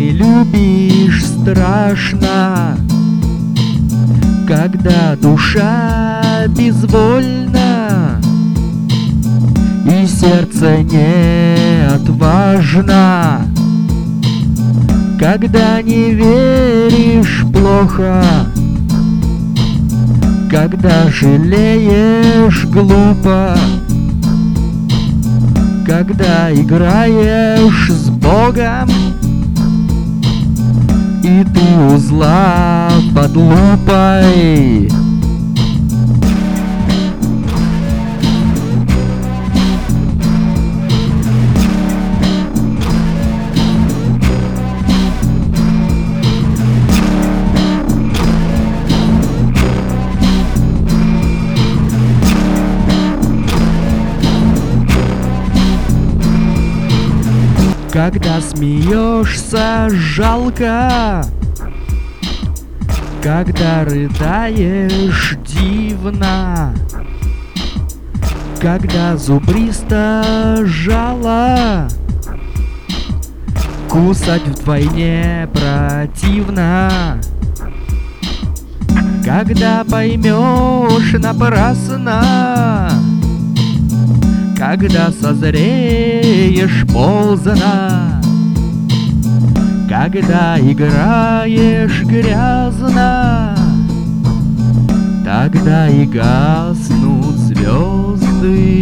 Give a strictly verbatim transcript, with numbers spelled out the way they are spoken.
не любишь страшно, когда душа безвольна и сердце не отважно, когда не веришь плохо, когда жалеешь глупо, когда играешь с Богом, и ты у зла под лупой. Когда смеешься жалко, когда рыдаешь дивно, когда зубристо жало, кусать вдвойне противно, когда поймешь напрасно, когда созреешь поздно, когда играешь грязно, тогда и гаснут звезды.